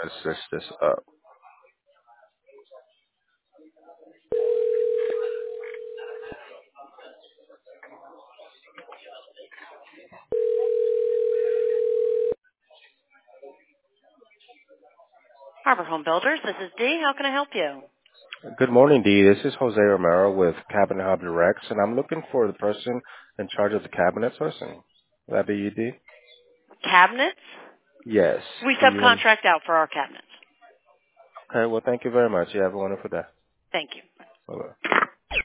Let's switch this up. Harbor Home Builders, this is Dee. How can I help you? Good morning, Dee. This is Jose Romero with Cabinet Hub Directs, and I'm looking for the person in charge of the cabinet sourcing. Would that be you, Dee? Cabinets? Yes. We Do you want? subcontract out for our cabinets. Okay. Well, thank you very much. You have a wonderful day. Thank you. Bye-bye.